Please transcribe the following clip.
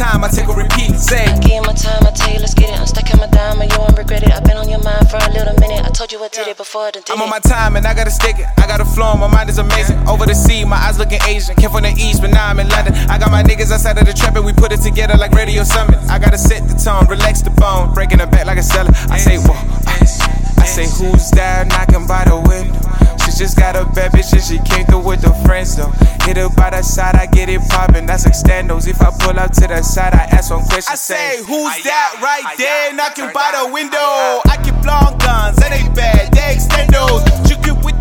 time, I take a repeat. Say, I give my time, I tell you, let's get it. I'm stacking my dime, and you won't regret it. I've been on your mind for a little minute. I told you I did it before I did it. I'm on my time and I gotta stick it. I got a flow, my mind is amazing. Over the sea, my eyes looking Asian. Came from the east, but now I'm in London. I got my niggas outside of the trap and we put it together like Radio Summit. I gotta set the tone, relax the bone, breaking the back like a seller. I say, whoa. I say, who's there knocking by the window? She just got a bad bitch and she came through with her friends though. Hit her by the side, I get it poppin', that's extendos. If I pull up to the side, I ask one question. I say, who's that right there knocking by the window? I keep long guns, and they bad, they extendos. You get with